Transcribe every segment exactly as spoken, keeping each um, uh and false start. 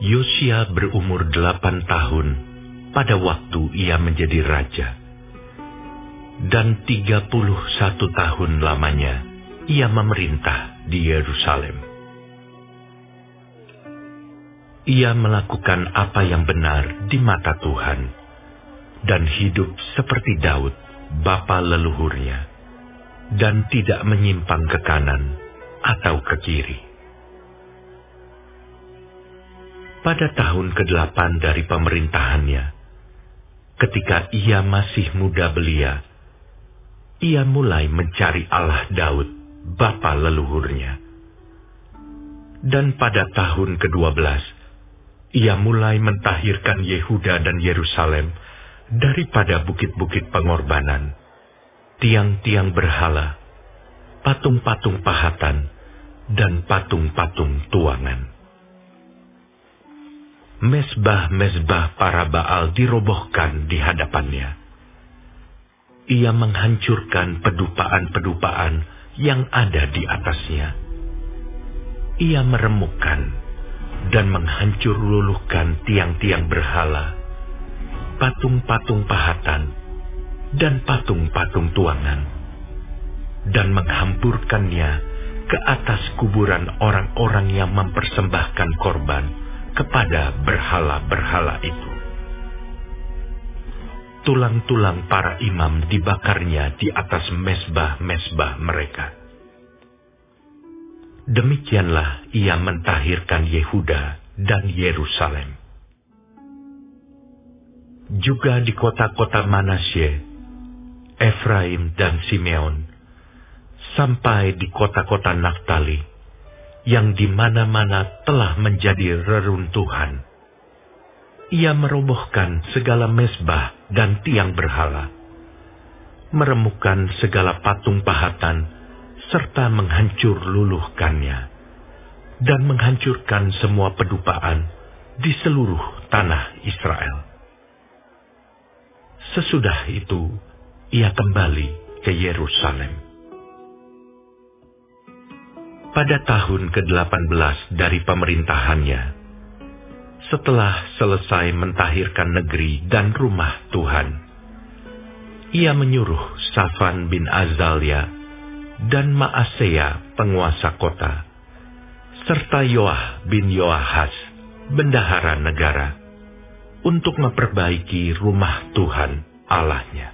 Yosia berumur delapan tahun pada waktu ia menjadi raja, dan tiga puluh satu tahun lamanya ia memerintah di Yerusalem. Ia melakukan apa yang benar di mata Tuhan, dan hidup seperti Daud, bapa leluhurnya, dan tidak menyimpang ke kanan atau ke kiri. Pada tahun kedelapan dari pemerintahannya, ketika ia masih muda belia, ia mulai mencari Allah Daud, bapa leluhurnya. Dan pada tahun kedua belas, ia mulai mentahirkan Yehuda dan Yerusalem daripada bukit-bukit pengorbanan, tiang-tiang berhala, patung-patung pahatan, dan patung-patung tuangan. Mesbah-mesbah para Baal dirobohkan di hadapannya. Ia menghancurkan pedupaan-pedupaan yang ada di atasnya. Ia meremukkan dan menghancur luluhkan tiang-tiang berhala, patung-patung pahatan, dan patung-patung tuangan, dan menghampurkannya ke atas kuburan orang-orang yang mempersembahkan korban kepada berhala-berhala itu. Tulang-tulang para imam dibakarnya di atas mesbah-mesbah mereka. Demikianlah ia mentahirkan Yehuda dan Yerusalem. Juga di kota-kota Manasye, Efraim dan Simeon, sampai di kota-kota Naftali, yang di mana-mana telah menjadi reruntuhan. Ia merobohkan segala mesbah dan tiang berhala, meremukkan segala patung pahatan, serta menghancur luluhkannya, dan menghancurkan semua pedupaan di seluruh tanah Israel. Sesudah itu, ia kembali ke Yerusalem. Pada tahun kedelapan belas dari pemerintahannya, setelah selesai mentahirkan negeri dan rumah Tuhan, ia menyuruh Safan bin Azalia dan Maaseya penguasa kota, serta Yoah bin Yoahas, bendahara negara, untuk memperbaiki rumah Tuhan Allahnya.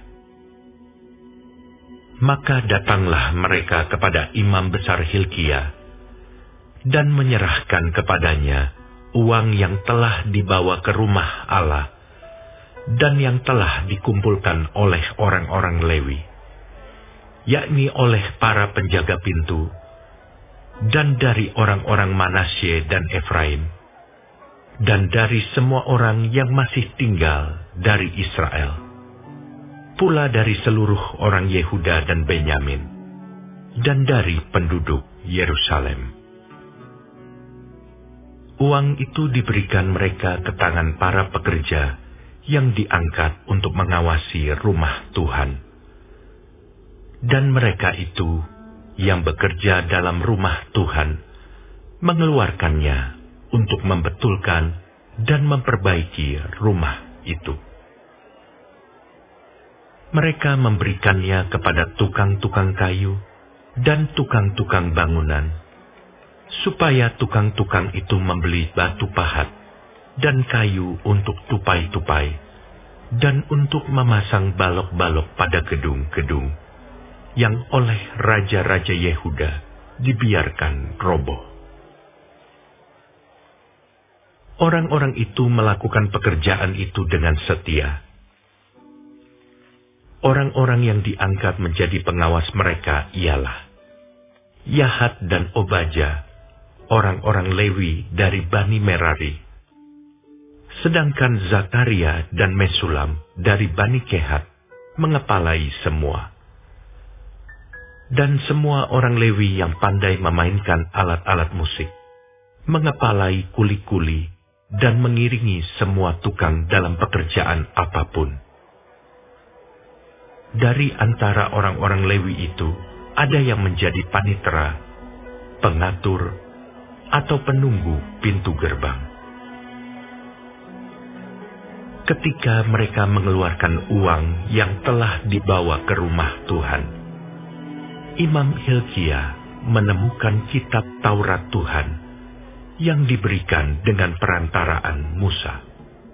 Maka datanglah mereka kepada imam besar Hilkia dan menyerahkan kepadanya uang yang telah dibawa ke rumah Allah dan yang telah dikumpulkan oleh orang-orang Lewi, yakni oleh para penjaga pintu, dan dari orang-orang Manasye dan Efraim, dan dari semua orang yang masih tinggal dari Israel, pula dari seluruh orang Yehuda dan Benyamin, dan dari penduduk Yerusalem. Uang itu diberikan mereka ke tangan para pekerja yang diangkat untuk mengawasi rumah Tuhan. Dan mereka itu yang bekerja dalam rumah Tuhan mengeluarkannya untuk membetulkan dan memperbaiki rumah itu. Mereka memberikannya kepada tukang-tukang kayu dan tukang-tukang bangunan, supaya tukang-tukang itu membeli batu pahat dan kayu untuk tupai-tupai, dan untuk memasang balok-balok pada gedung-gedung yang oleh raja-raja Yehuda dibiarkan roboh. Orang-orang itu melakukan pekerjaan itu dengan setia. Orang-orang yang diangkat menjadi pengawas mereka ialah Yahat dan Obaja, orang-orang Lewi dari Bani Merari. Sedangkan Zakaria dan Mesulam dari Bani Kehat mengepalai semua. Dan semua orang Lewi yang pandai memainkan alat-alat musik, mengepalai kuli-kuli, dan mengiringi semua tukang dalam pekerjaan apapun. Dari antara orang-orang Lewi itu, ada yang menjadi panitera, pengatur, atau penunggu pintu gerbang. ketika mereka mengeluarkan uang yang telah dibawa ke rumah Tuhan, Imam Hilkia menemukan kitab Taurat Tuhan yang diberikan dengan perantaraan Musa.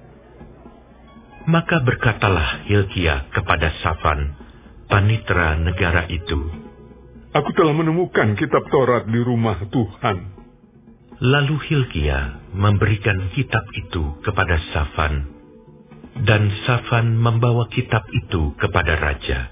Maka berkatalah Hilkia kepada Safan, panitera negara itu, "Aku telah menemukan kitab Taurat di rumah Tuhan." Lalu Hilkia memberikan kitab itu kepada Safan, dan Safan membawa kitab itu kepada raja.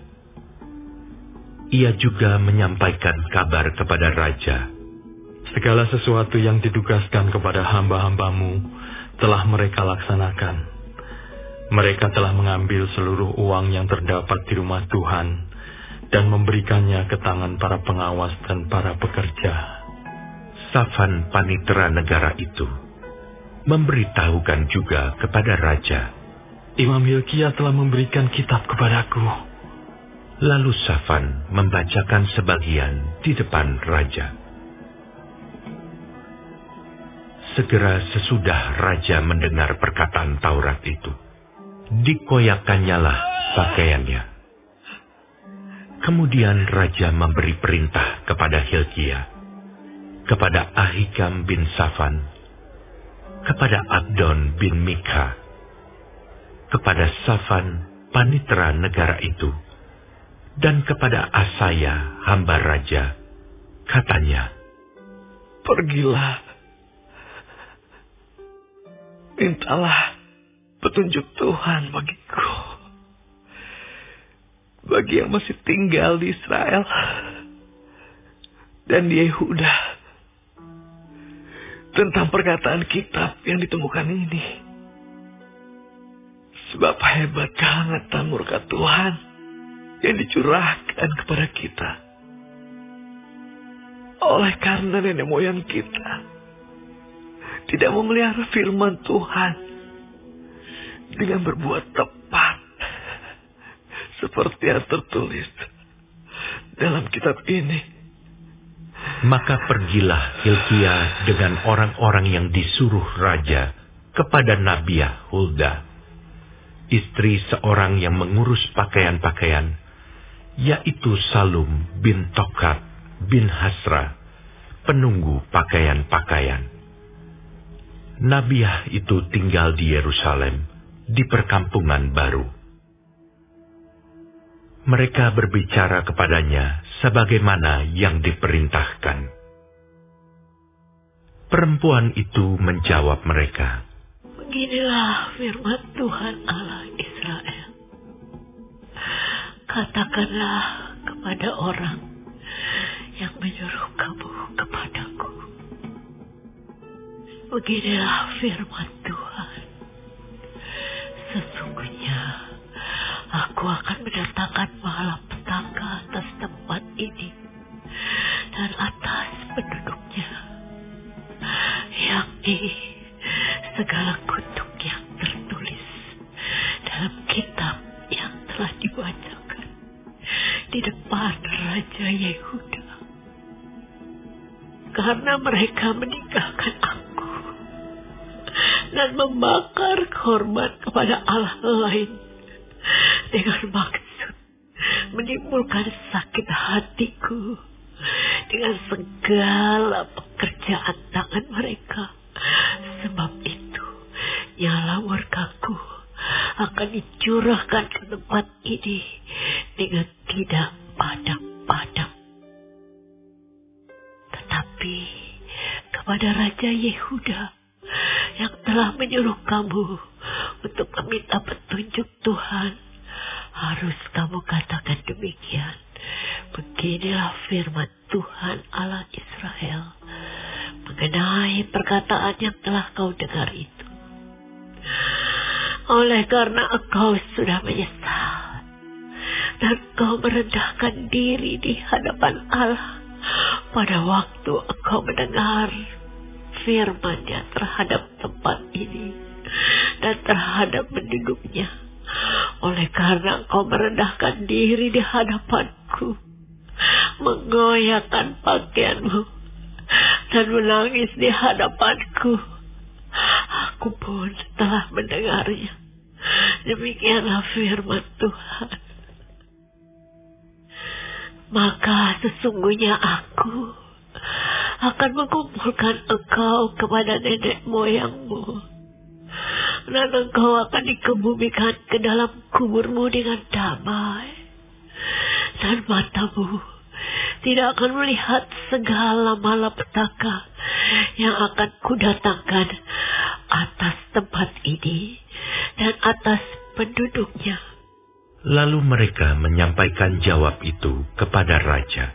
Ia juga menyampaikan kabar kepada raja, "Segala sesuatu yang ditugaskan kepada hamba-hambamu telah mereka laksanakan. Mereka telah mengambil seluruh uang yang terdapat di rumah Tuhan dan memberikannya ke tangan para pengawas dan para pekerja." Safan panitera negara itu memberitahukan juga kepada raja, "Imam Hilkia telah memberikan kitab kepadaku." Lalu Safan membacakan sebagian di depan raja. Segera sesudah raja mendengar perkataan Taurat itu, dikoyakkannyalah pakaiannya. Kemudian raja memberi perintah kepada Hilkia, kepada Ahikam bin Safan, kepada Abdon bin Mikha, kepada Safan panitera negara itu, dan kepada Asaya hamba raja, katanya, "Pergilah, mintalah petunjuk Tuhan bagiku, bagi yang masih tinggal di Israel dan di Yehuda, tentang perkataan kitab yang ditemukan ini. Sebab hebat kehangatan murka Tuhan yang dicurahkan kepada kita, oleh karena nenek moyang kita tidak memelihara firman Tuhan dengan berbuat tepat, seperti yang tertulis dalam kitab ini." Maka pergilah Hilkia dengan orang-orang yang disuruh raja kepada Nabiah Hulda, istri seorang yang mengurus pakaian-pakaian, yaitu Salum bin Tokat bin Hasra, penunggu pakaian-pakaian. Nabiah itu tinggal di Yerusalem, di perkampungan baru. Mereka berbicara kepadanya sebagaimana yang diperintahkan. Perempuan itu menjawab mereka, "Beginilah firman Tuhan Allah Israel. Katakanlah kepada orang yang menyuruh kamu kepadaku, beginilah firman Tuhan. Sesungguhnya aku akan mendatangkan malapetaka atas tempat ini dan atas penduduknya, yakni segala kutuk yang tertulis dalam kitab yang telah dibacakan di depan Raja Yehuda. Karena mereka meninggalkan aku dan membakar korban kepada Allah lain dengan maksud menimbulkan sakit hatiku dengan segala pekerjaan tangan mereka. Sebab itu nyala murkaku akan dicurahkan ke tempat ini dengan tidak padam-padam. Tetapi kepada Raja Yehuda yang telah menyuruh kamu untuk meminta petunjuk Tuhan, harus kamu katakan demikian. Beginilah firman Tuhan Allah Israel mengenai perkataan yang telah kau dengar itu. Oleh karena engkau sudah menyesal dan kau merendahkan diri di hadapan Allah pada waktu engkau mendengar firman-Nya terhadap tempat ini dan terhadap penduduknya, oleh karena engkau merendahkan diri di hadapanku, menggoyahkan pakaianmu dan menangis di hadapanku, aku pun telah mendengarnya Demikianlah firman Tuhan. Maka sesungguhnya aku akan mengumpulkan engkau kepada nenek moyangmu, dan engkau akan dikebumikan ke dalam kuburmu dengan damai, dan matamu tidak akan melihat segala malapetaka yang akan kudatangkan atas tempat ini dan atas penduduknya. Lalu mereka menyampaikan jawab itu kepada raja.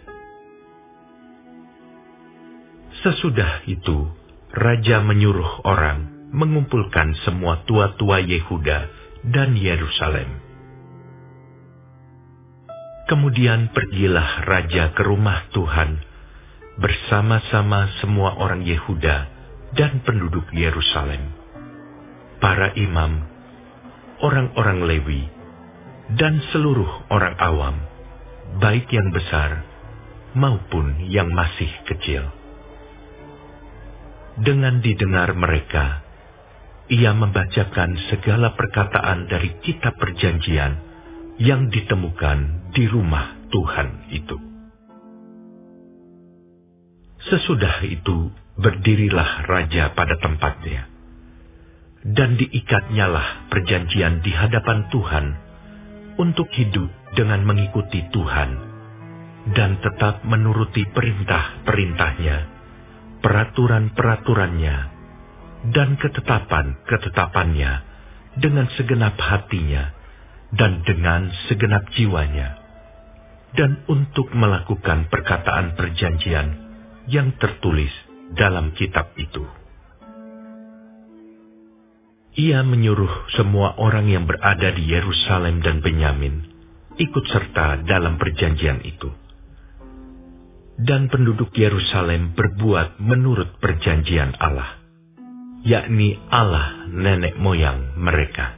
Sesudah itu, raja menyuruh orang mengumpulkan semua tua-tua Yehuda dan Yerusalem. Kemudian pergilah raja ke rumah Tuhan bersama-sama semua orang Yehuda dan penduduk Yerusalem, para imam, orang-orang Lewi, dan seluruh orang awam, baik yang besar maupun yang masih kecil. Dengan didengar mereka, ia membacakan segala perkataan dari kitab perjanjian yang ditemukan di rumah Tuhan itu. Sesudah itu, berdirilah raja pada tempatnya, dan diikatnyalah perjanjian di hadapan Tuhan untuk hidup dengan mengikuti Tuhan dan tetap menuruti perintah-perintahnya, peraturan-peraturannya, dan ketetapan-ketetapannya dengan segenap hatinya dan dengan segenap jiwanya, dan untuk melakukan perkataan perjanjian yang tertulis dalam kitab itu. Ia menyuruh semua orang yang berada di Yerusalem dan Benyamin ikut serta dalam perjanjian itu. Dan penduduk Yerusalem berbuat menurut perjanjian Allah, yakni Allah nenek moyang mereka.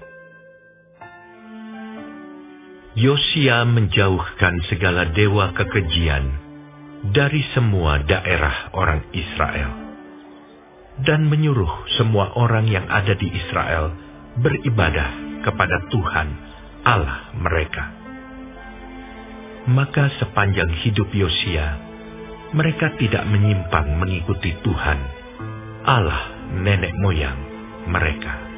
Yosia menjauhkan segala dewa kekejian dari semua daerah orang Israel, dan menyuruh semua orang yang ada di Israel beribadah kepada Tuhan Allah mereka. Maka sepanjang hidup Yosia, mereka tidak menyimpang mengikuti Tuhan Allah nenek moyang mereka.